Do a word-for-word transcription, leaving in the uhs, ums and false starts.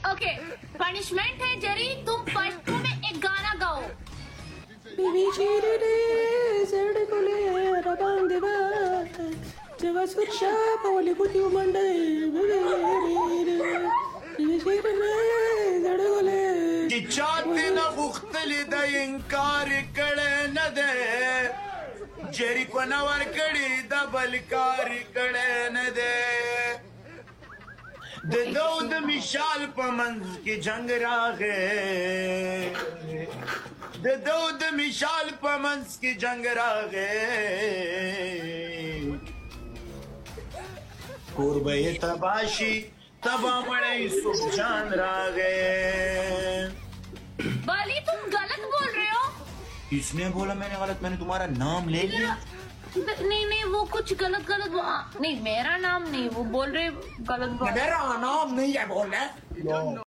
Okay, punishment है Jerry, तुम first में एक गाना गाओ। इंकार कड़े न दे जेरी को नवर कड़ी दबल कार कड़े न दे दे दौद मिशाल पमंज की जंग रागे दे दौद मिशाल पमंज की जंग रागे कुर्बे तबाशी तबा बड़े सुख जान रागे। बाली तुम गलत बोल रहे हो। किसने बोला मैंने गलत? मैंने तुम्हारा नाम ले लिया। नहीं नहीं वो कुछ गलत गलत नहीं, मेरा नाम नहीं, वो बोल रहे गलत। मेरा नाम नहीं है बोल रहे।